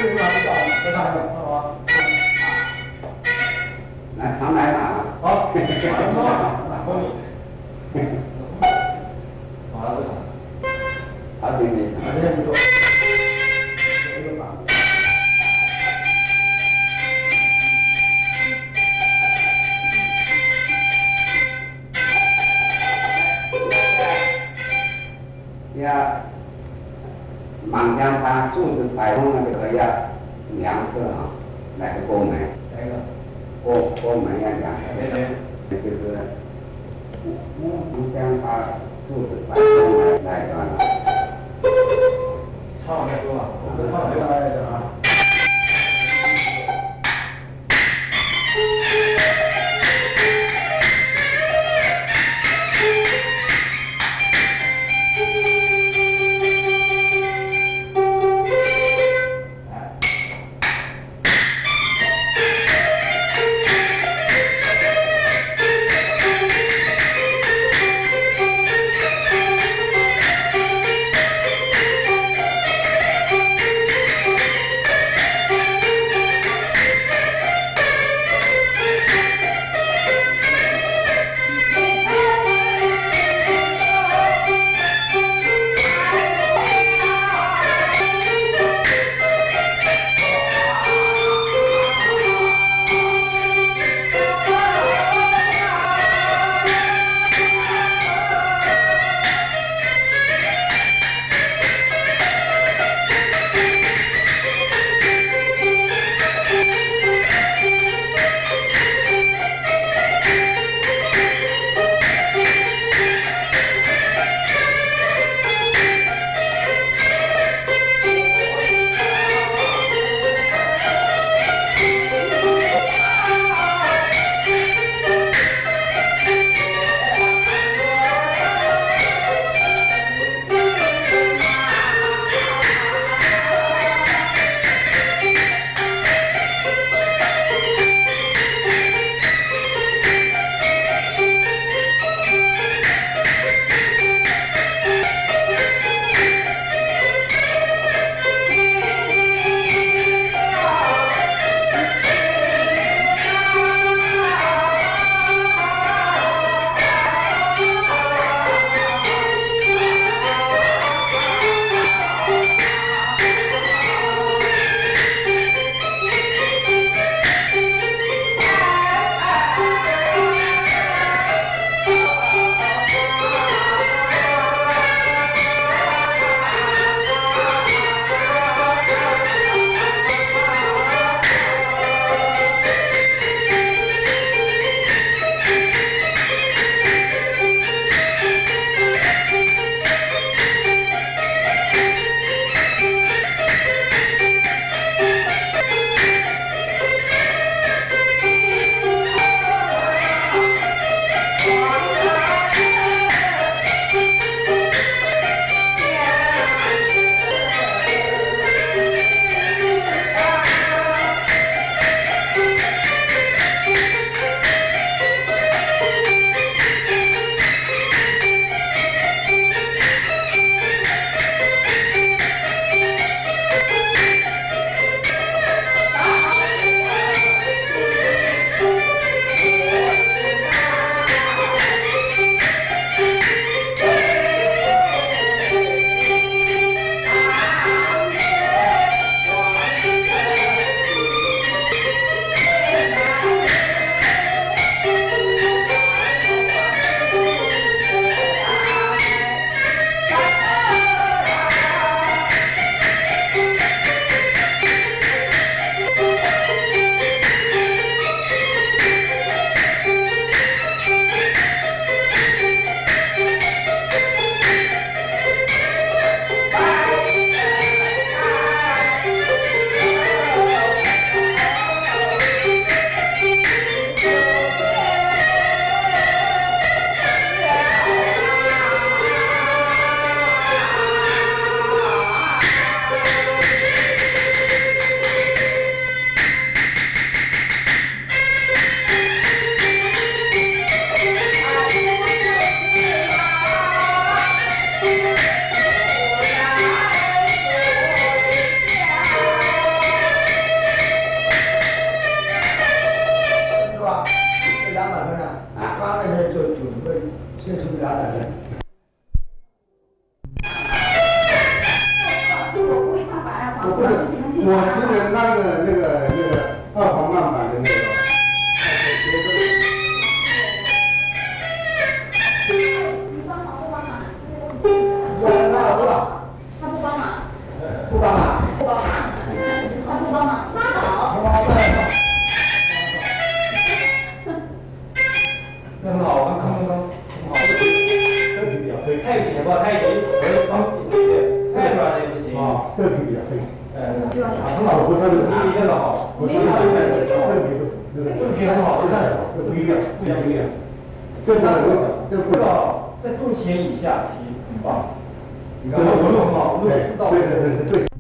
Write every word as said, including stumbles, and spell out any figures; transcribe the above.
这个还是再唱一个，好吧？ 来，常来嘛。 好，马上到，来，欢迎。马上不唱。 好，对对。 啊，这些不错。有一个吧。 要满江滩数字摆动那个要两色啊，来个过门， 哪一个？ 过过门要两色， 谁谁？ 就是满江滩数字摆动那一段了。 唱完再说吧，我们唱完就来一个啊。 给他展现。 老师，我不会唱法二黄， 不是，我只能那个那个那个二黄慢板的那个。 你帮忙不帮忙？ 我拉倒吧。 他不帮忙。 不帮忙。 不帮忙。他不帮忙，拉倒。 不帮忙。这很好，刚刚刚很好。 这个比较黑。 太紧吧，太紧，可以帮对，太软也不行。 啊，这个比较黑。 呃， 很好，不是你这个好， 不是这个这个比不行，这个这个很好，这个这不一样， 不一样不一样。 这个我讲，这个不到在肚脐以下提很棒。 你看我纹路很好，纹路四道。 对对对对。